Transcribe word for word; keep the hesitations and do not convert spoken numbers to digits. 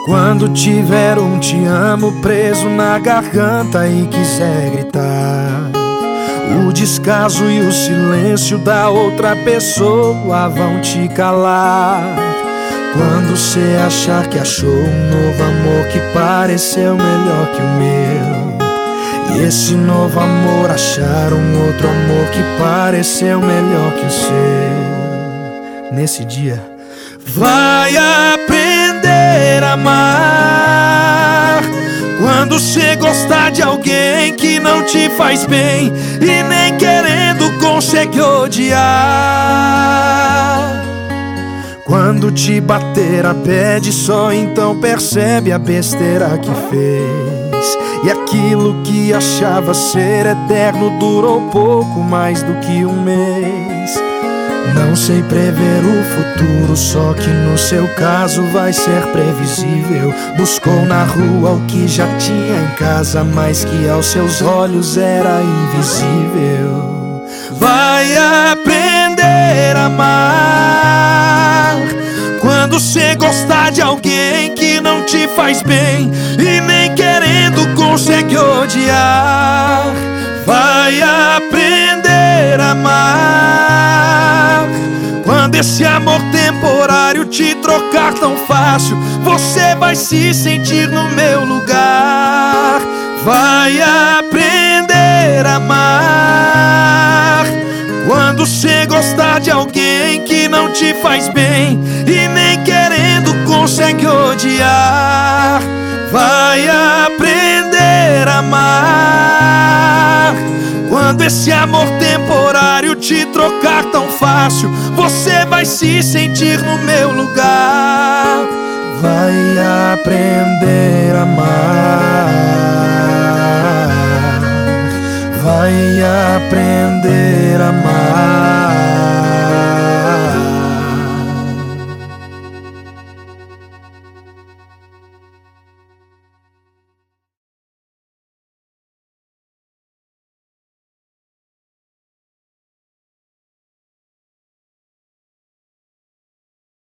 Quando tiver um te amo preso na garganta e quiser gritar, o descaso e o silêncio da outra pessoa vão te calar. Quando cê achar que achou um novo amor que pareceu melhor que o meu, e esse novo amor achar um outro amor que pareceu melhor que o seu, nesse dia vai aprender a amar. Quando cê gostar de alguém que não te faz bem e nem querendo consegue odiar. Quando te bater a pede, só então percebe a besteira que fez. E aquilo que achava ser eterno durou pouco mais do que um mês. Não sei prever o futuro, só que no seu caso vai ser previsível. Buscou na rua o que já tinha em casa, mas que aos seus olhos era invisível. Vai aprender a amar. Quando cê gostar de alguém que não te faz bem e nem querendo consegue odiar, vai aprender a amar. Quando esse amor temporário te trocar tão fácil, você vai se sentir no meu lugar. Vai aprender a amar. Quando cê gostar de alguém que não te faz bem e nem querendo consegue odiar, vai aprender a amar. Quando esse amor temporário te trocar tão fácil, você vai se sentir no meu lugar. Vai aprender a amar. Vai aprender a amar.